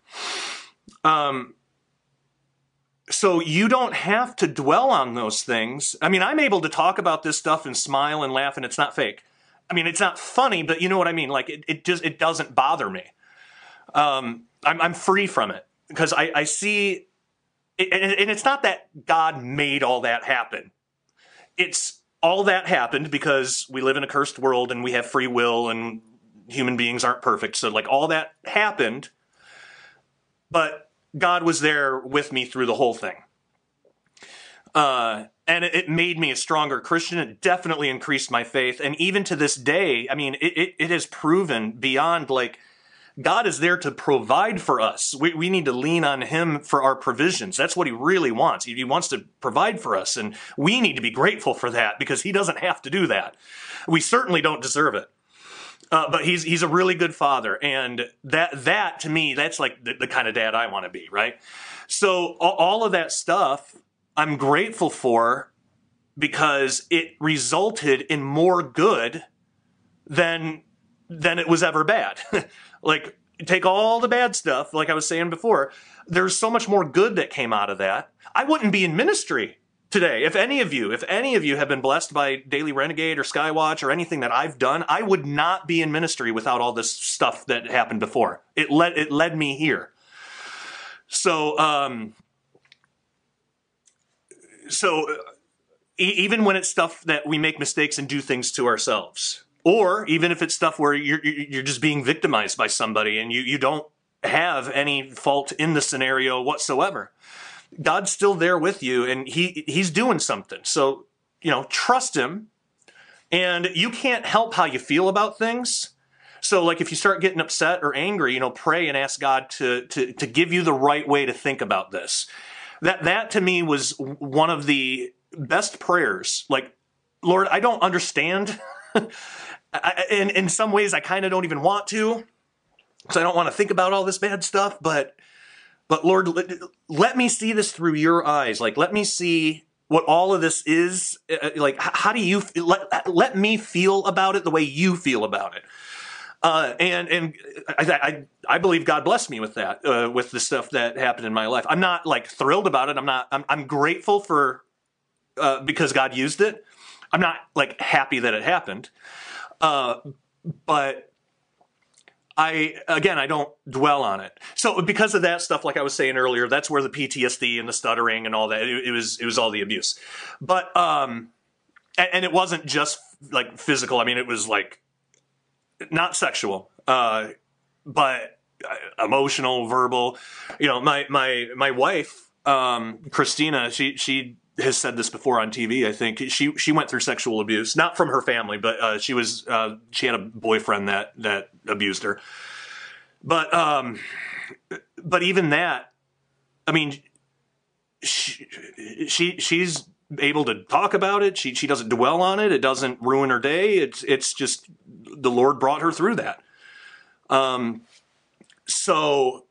So you don't have to dwell on those things. I'm able to talk about this stuff and smile and laugh, and it's not fake. It's not funny, but you know what I mean? Like, it doesn't bother me. I'm free from it because I see, and it's not that God made all that happen. It's all that happened because we live in a cursed world and we have free will and human beings aren't perfect. So like all that happened, but God was there with me through the whole thing. And it made me a stronger Christian. It definitely increased my faith. And even to this day, it has proven beyond, like, God is there to provide for us. We need to lean on him for our provisions. That's what he really wants. He wants to provide for us. And we need to be grateful for that because he doesn't have to do that. We certainly don't deserve it. But he's a really good father. And that to me, that's like the kind of dad I want to be, right? So all of that stuff I'm grateful for because it resulted in more good than it was ever bad. Like, take all the bad stuff, like I was saying before, there's so much more good that came out of that. I wouldn't be in ministry today. If any of you have been blessed by Daily Renegade or Skywatch or anything that I've done, I would not be in ministry without all this stuff that happened before. It led me here. So, even when it's stuff that we make mistakes and do things to ourselves, or even if it's stuff where you're just being victimized by somebody and you don't have any fault in the scenario whatsoever, God's still there with you and he's doing something. So, trust him. And you can't help how you feel about things. So like if you start getting upset or angry, pray and ask God to give you the right way to think about this. That to me was one of the best prayers. Like, Lord, I don't understand. In some ways, I kind of don't even want to, because I don't want to think about all this bad stuff. But Lord, let me see this through your eyes. Like, let me see what all of this is. Like, how do you let me feel about it the way you feel about it? And I believe God blessed me with that, with the stuff that happened in my life. I'm not like thrilled about it. I'm grateful for, because God used it. I'm not like happy that it happened. But I don't dwell on it. So because of that stuff, like I was saying earlier, that's where the PTSD and the stuttering and all that, it was all the abuse. But, and it wasn't just like physical. I mean, it was like not sexual, but emotional, verbal. You know, my wife, Christina, she has said this before on TV. I think she went through sexual abuse, not from her family, but she had a boyfriend that abused her. But even that, I mean, she's able to talk about it. She doesn't dwell on it. It doesn't ruin her day. It's just the Lord brought her through that. So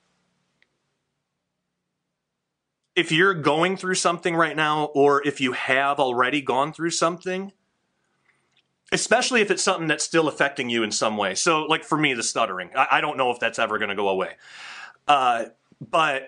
if you're going through something right now, or if you have already gone through something, especially if it's something that's still affecting you in some way. So like for me, the stuttering, I don't know if that's ever going to go away. But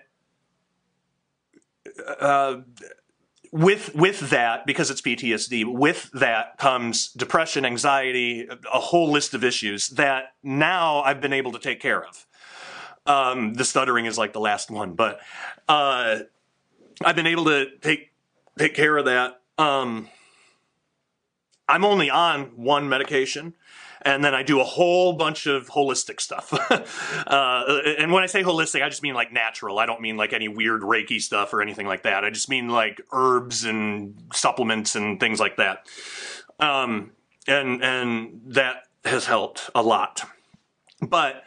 with that, because it's PTSD, with that comes depression, anxiety, a whole list of issues that now I've been able to take care of. The stuttering is like the last one, but I've been able to take care of that. I'm only on one medication, and then I do a whole bunch of holistic stuff. And when I say holistic, I just mean like natural. I don't mean like any weird Reiki stuff or anything like that. I just mean like herbs and supplements and things like that. And that has helped a lot. But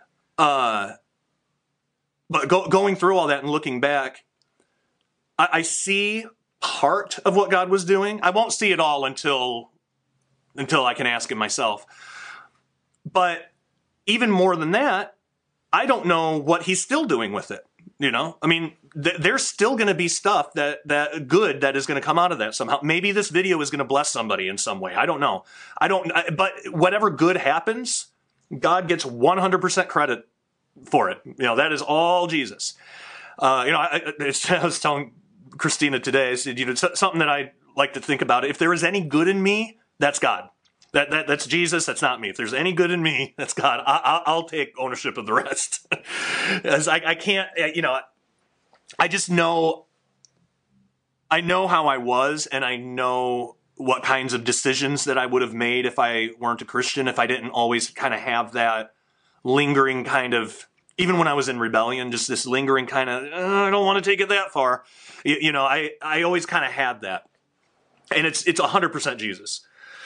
going through all that and looking back, I see part of what God was doing. I won't see it all until I can ask him myself. But even more than that, I don't know what he's still doing with it. You know, I mean, there's still going to be stuff that good that is going to come out of that somehow. Maybe this video is going to bless somebody in some way. I don't know. But whatever good happens, God gets 100% credit for it. You know, that is all Jesus. I was telling Christina today, I said, something that I like to think about. If there is any good in me, that's God. That's Jesus. That's not me. If there's any good in me, that's God. I'll take ownership of the rest. As I can't, I just know, I know how I was, and I know what kinds of decisions that I would have made if I weren't a Christian, if I didn't always kind of have that lingering kind of, even when I was in rebellion, just this lingering kind of, I don't want to take it that far. I always kind of had that. And it's 100% Jesus.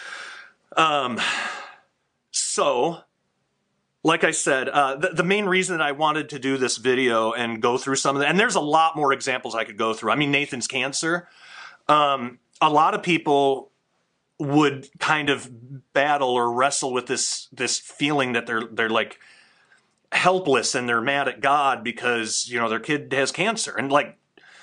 So, like I said, the main reason that I wanted to do this video and go through some of that, and there's a lot more examples I could go through. I mean, Nathan's cancer. A lot of people would kind of battle or wrestle with this feeling that they're like helpless and they're mad at God because, their kid has cancer. And like,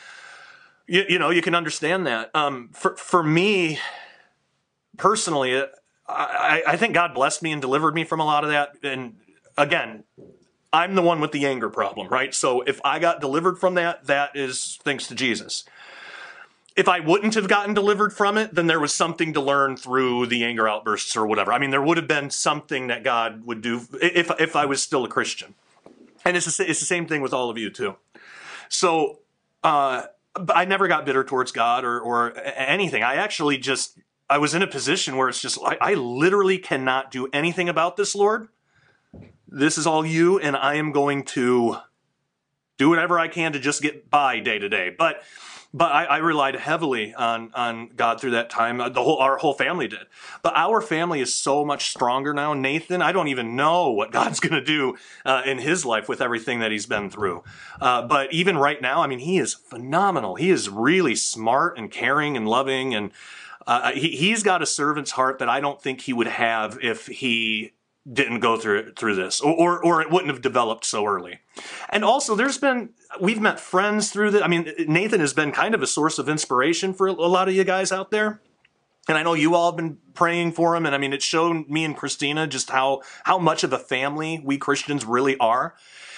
you can understand that. For me personally, I think God blessed me and delivered me from a lot of that. And again, I'm the one with the anger problem, right? So if I got delivered from that, that is thanks to Jesus. If I wouldn't have gotten delivered from it, then there was something to learn through the anger outbursts or whatever. I mean, there would have been something that God would do if I was still a Christian. And it's the same thing with all of you too. So, but I never got bitter towards God or anything. I was in a position where it's just, I literally cannot do anything about this, Lord. This is all you, and I am going to do whatever I can to just get by day to day. But I relied heavily on God through that time. Our whole family did. But our family is so much stronger now. Nathan, I don't even know what God's going to do in his life with everything that he's been through. But even right now, I mean, he is phenomenal. He is really smart and caring and loving, and he's got a servant's heart that I don't think he would have if he didn't go through this, or it wouldn't have developed so early. And also, we've met friends through this. I mean, Nathan has been kind of a source of inspiration for a lot of you guys out there. And I know you all have been praying for him. And I mean, it showed me and Christina just how much of a family we Christians really are.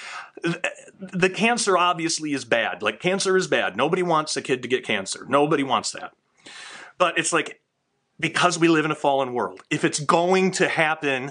The cancer obviously is bad. Like, cancer is bad. Nobody wants a kid to get cancer. Nobody wants that. But it's like, because we live in a fallen world, if it's going to happen,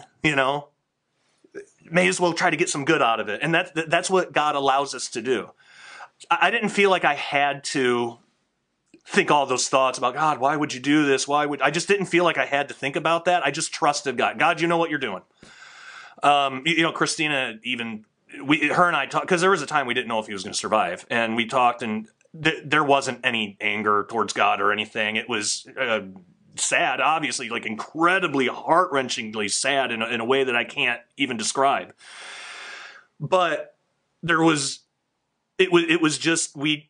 may as well try to get some good out of it. And that's what God allows us to do. I didn't feel like I had to think all those thoughts about, God, why would you do this? I just didn't feel like I had to think about that. I just trusted God. God, you know what you're doing. Christina, even her and I talked, because there was a time we didn't know if he was going to survive, and we talked, and there wasn't any anger towards God or anything. It was sad, obviously, like incredibly heart-wrenchingly sad in a way that I can't even describe. But it was just, we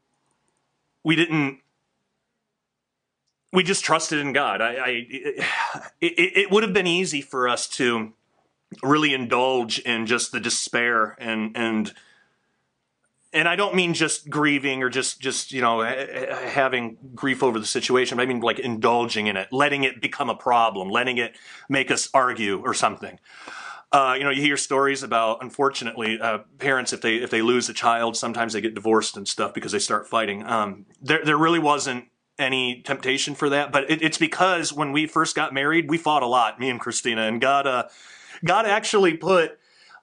just trusted in God. It would have been easy for us to really indulge in just the despair and I don't mean just grieving or just having grief over the situation. But I mean like indulging in it, letting it become a problem, letting it make us argue or something. You hear stories about, unfortunately, parents, if they lose a child, sometimes they get divorced and stuff because they start fighting. There really wasn't any temptation for that, but it's because when we first got married, we fought a lot, me and Christina, and God actually put,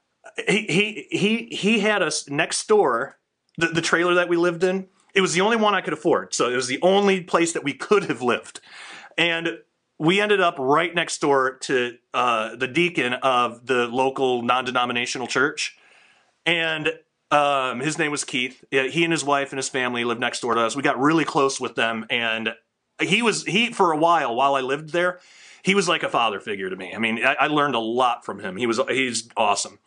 he had us next door, the trailer that we lived in. It was the only one I could afford. So it was the only place that we could have lived. And we ended up right next door to the deacon of the local non-denominational church. And his name was Keith. He and his wife and his family lived next door to us. We got really close with them. And he for a while I lived there, he was like a father figure to me. I mean, I learned a lot from him. He's awesome.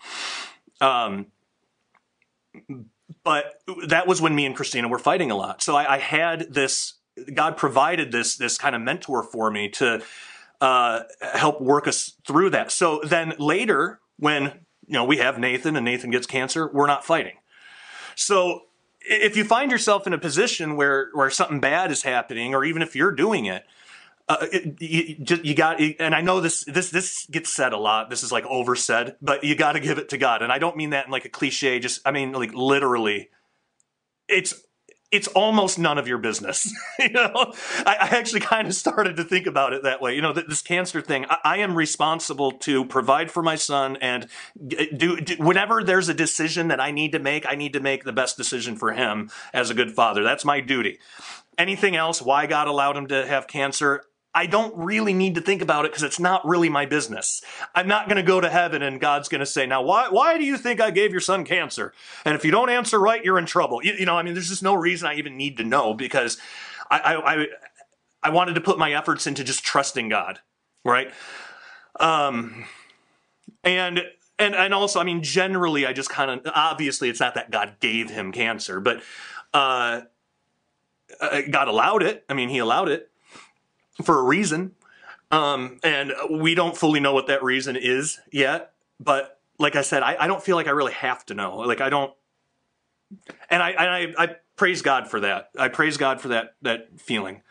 But that was when me and Christina were fighting a lot. So I had this, God provided this kind of mentor for me to help work us through that. So then later, when we have Nathan and Nathan gets cancer, we're not fighting. So if you find yourself in a position where something bad is happening, or even if you're doing it, you got, and I know this gets said a lot. This is like oversaid, but you got to give it to God. And I don't mean that in like a cliche. I mean like literally, it's almost none of your business. I actually kind of started to think about it that way. This cancer thing. I am responsible to provide for my son and do whenever there's a decision that I need to make the best decision for him as a good father. That's my duty. Anything else? Why God allowed him to have cancer? I don't really need to think about it because it's not really my business. I'm not going to go to heaven and God's going to say, now, why do you think I gave your son cancer? And if you don't answer right, you're in trouble. I mean, there's just no reason I even need to know, because I wanted to put my efforts into just trusting God, right? And also, I mean, generally, I just kind of, obviously, it's not that God gave him cancer, but God allowed it. I mean, he allowed it for a reason. And we don't fully know what that reason is yet. But like I said, I don't feel like I really have to know. Like I don't, and I praise God for that. I praise God for that feeling.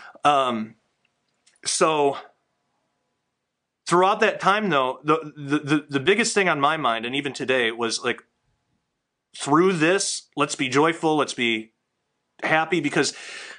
So throughout that time though, the biggest thing on my mind, and even today, was like, through this, let's be joyful, let's be happy, because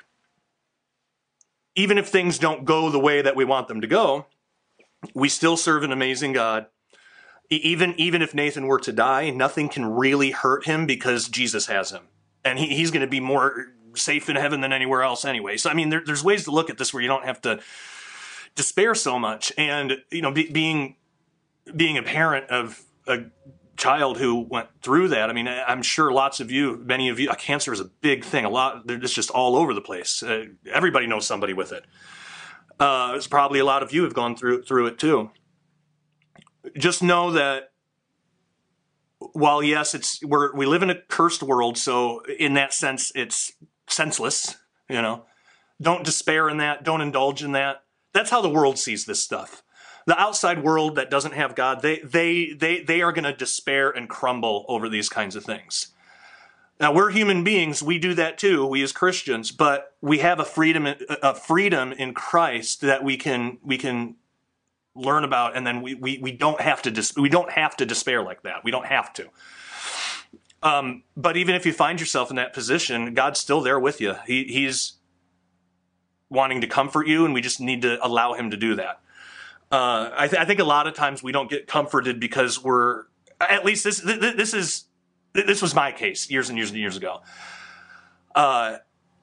even if things don't go the way that we want them to go, we still serve an amazing God. Even if Nathan were to die, nothing can really hurt him because Jesus has him. And he's going to be more safe in heaven than anywhere else anyway. So, I mean, there's ways to look at this where you don't have to despair so much. And, being a parent of a child who went through that, I mean, I'm sure many of you, cancer is a big thing. It's just all over the place. Everybody knows somebody with it. It's probably a lot of you have gone through it too. Just know that while yes, we live in a cursed world, so in that sense, it's senseless. Don't despair in that. Don't indulge in that. That's how the world sees this stuff. The outside world that doesn't have God, they are going to despair and crumble over these kinds of things. Now, we're human beings. We do that too, we as Christians, but we have a freedom in Christ that we can learn about, and then we don't have to despair like that. We don't have to. But even if you find yourself in that position, God's still there with you. He's wanting to comfort you, and we just need to allow him to do that. I think a lot of times we don't get comforted because at least this was my case years and years and years ago. I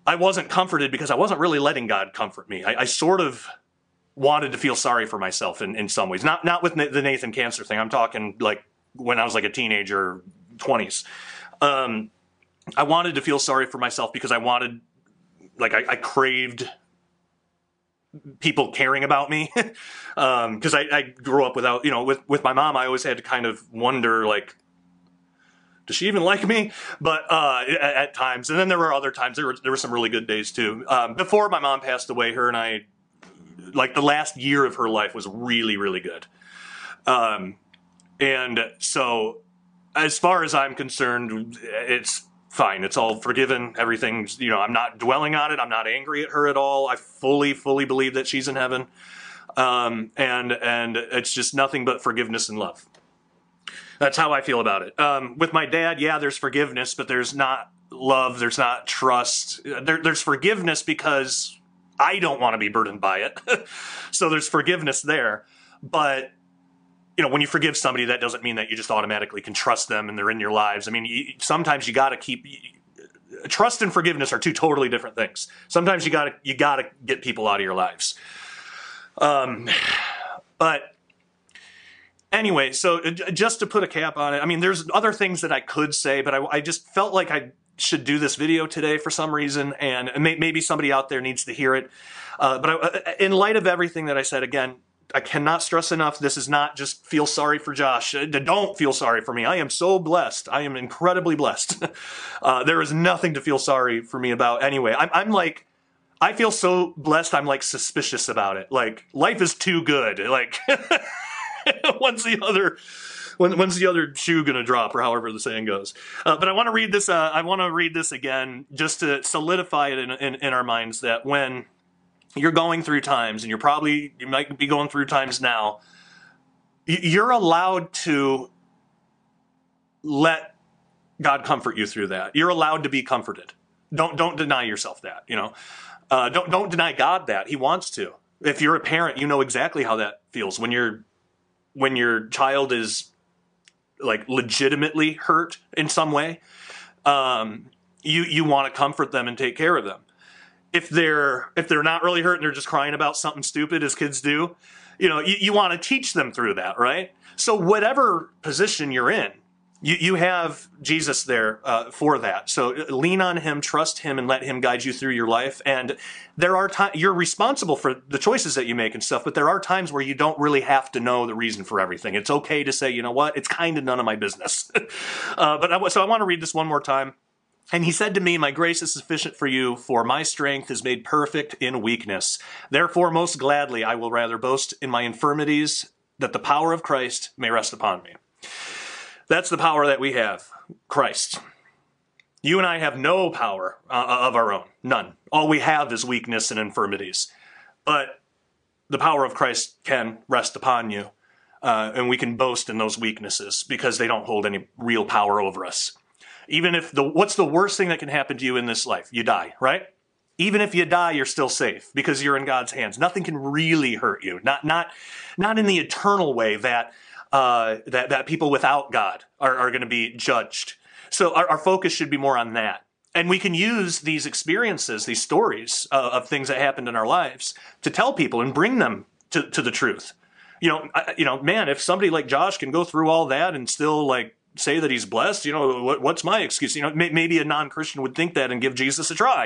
I wasn't comforted because I wasn't really letting God comfort me. I sort of wanted to feel sorry for myself in some ways. Not with the Nathan Cancer thing. I'm talking like when I was like a teenager, 20s. I wanted to feel sorry for myself because I wanted, like, I craved people caring about me. Because I grew up without, with my mom, I always had to kind of wonder, like, does she even like me? But at times, and then there were other times, there were some really good days too. Before my mom passed away, her and I, like, the last year of her life was really, really good. And so as far as I'm concerned, it's fine. It's all forgiven. Everything's, I'm not dwelling on it. I'm not angry at her at all. I fully believe that she's in heaven. And it's just nothing but forgiveness and love. That's how I feel about it. With my dad, yeah, there's forgiveness, but there's not love. There's not trust. There's forgiveness because I don't want to be burdened by it. So there's forgiveness there. But, when you forgive somebody, that doesn't mean that you just automatically can trust them and they're in your lives. I mean, sometimes you got to keep... Trust and forgiveness are two totally different things. Sometimes you gotta get people out of your lives. But anyway, so just to put a cap on it, I mean, there's other things that I could say, but I just felt like I should do this video today for some reason, and maybe somebody out there needs to hear it. But in light of everything that I said, again, I cannot stress enough, this is not just feel sorry for Josh. Don't feel sorry for me. I am so blessed. I am incredibly blessed. There is nothing to feel sorry for me about anyway. I'm like, I feel so blessed, I'm like suspicious about it. Like, life is too good. Like, when's the other shoe gonna drop, or however the saying goes? But I want to read this. I want to read this again just to solidify it in our minds that when you're going through times, and you might be going through times now, you're allowed to let God comfort you through that. You're allowed to be comforted. Don't deny yourself that. Don't deny God that. He wants to. If you're a parent, you know exactly how that feels when your child is, like, legitimately hurt in some way. You want to comfort them and take care of them. If they're not really hurt and they're just crying about something stupid, as kids do, you want to teach them through that, right? So whatever position you're in, you have Jesus there for that. So lean on him, trust him, and let him guide you through your life. And there are times you're responsible for the choices that you make and stuff, but there are times where you don't really have to know the reason for everything. It's okay to say, you know what, it's kind of none of my business. So I want to read this one more time. And he said to me, "My grace is sufficient for you, for my strength is made perfect in weakness. Therefore, most gladly, I will rather boast in my infirmities, that the power of Christ may rest upon me." That's the power that we have, Christ. You and I have no power of our own, none. All we have is weakness and infirmities. But the power of Christ can rest upon you, and we can boast in those weaknesses because they don't hold any real power over us. Even if what's the worst thing that can happen to you in this life? You die, right? Even if you die, you're still safe because you're in God's hands. Nothing can really hurt you. Not in the eternal way that people without God are going to be judged. So our focus should be more on that. And we can use these experiences, these stories of things that happened in our lives to tell people and bring them to the truth. Man, if somebody like Josh can go through all that and still, like, say that he's blessed, what's my excuse? Maybe a non-Christian would think that and give Jesus a try,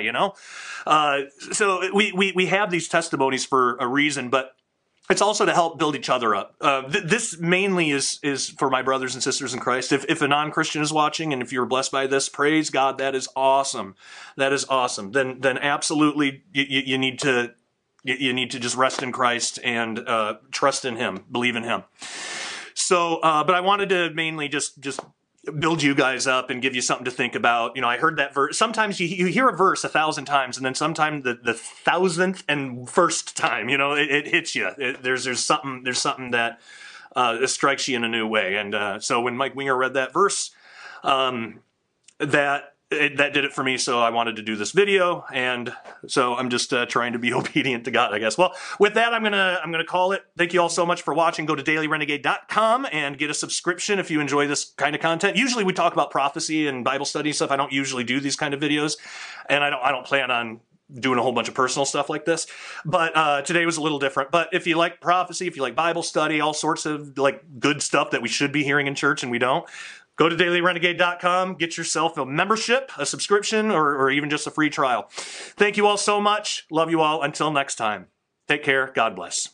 So we have these testimonies for a reason, but it's also to help build each other up. This mainly is for my brothers and sisters in Christ. If a non-Christian is watching and if you're blessed by this, praise God, that is awesome. That is awesome. Then absolutely you need to just rest in Christ and trust in him, believe in him. So, but I wanted to mainly just build you guys up and give you something to think about. I heard that verse. Sometimes you hear a verse 1,000 times, and then sometimes the 1,001st time, it hits you. There's something that strikes you in a new way. And so when Mike Winger read that verse, that that did it for me, so I wanted to do this video, and so I'm just trying to be obedient to God, I guess. Well, with that, I'm gonna call it. Thank you all so much for watching. Go to dailyrenegade.com and get a subscription if you enjoy this kind of content. Usually we talk about prophecy and Bible study stuff. I don't usually do these kind of videos, and I don't plan on doing a whole bunch of personal stuff like this, but today was a little different. But if you like prophecy, if you like Bible study, all sorts of like good stuff that we should be hearing in church and we don't, go to dailyrenegade.com, get yourself a membership, a subscription, or even just a free trial. Thank you all so much. Love you all. Until next time, take care. God bless.